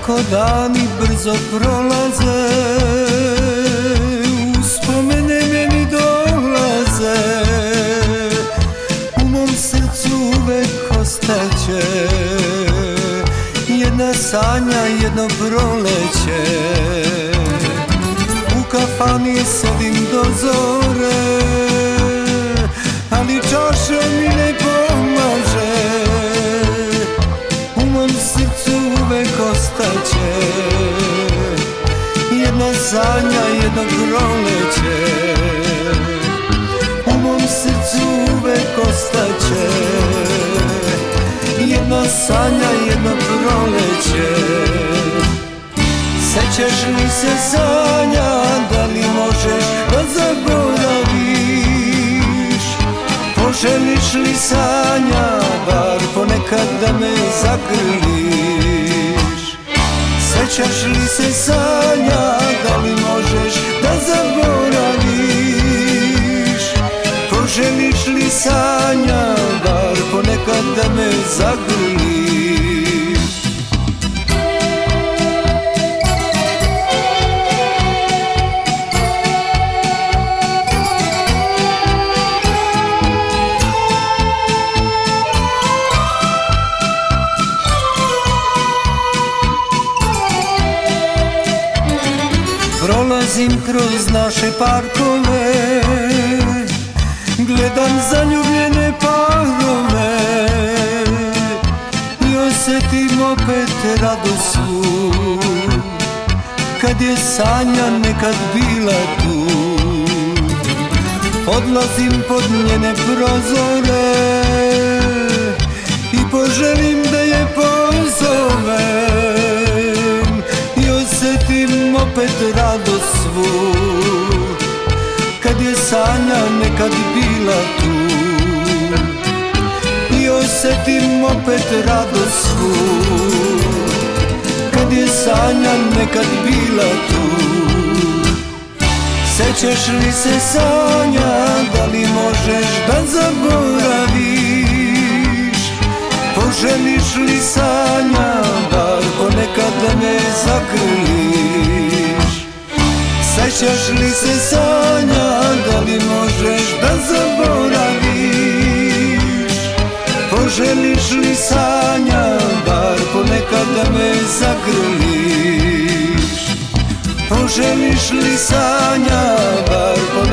Kako dani brzo prolaze, uspomene meni dolaze, u mom srcu uvek ostaće jedna sanja, jedno proleće. U kafani sedim do zore, ali čaša mi ne pomaže, u mom srcu uvek ostaće jedna sanja, jedno proleće. U mom srcu uvek ostaće jedna sanja, jedno proleće. Sećaš li se sanja, da li možeš da zaboraviš? Poželiš li sanja, bar ponekad da me zagrliš? Sećaš li se sanja, da li možeš da zaboraviš? Poželiš li sanja, bar ponekad da me zagrliš? Prolazim kroz naše parkove, gledam zaljubljene parove i osjetim opet radost svu, kad je sanja nekad bila tu. Odlazim pod njene prozore i poželim da je pozovem i osjetim opet radost svu, kad je sanja nekad bila tu. I osjetim opet radost svu, kad je sanja nekad bila tu. Sećaš li se sanja, da li možeš da zaboraviš? Poželiš li sanja, bar ponekad da me zagrliš? Sećaš li se sanja, da li možeš da zaboraviš? Poželiš li sanja, bar ponekad da me zagrliš? Poželiš li sanja, bar ponekad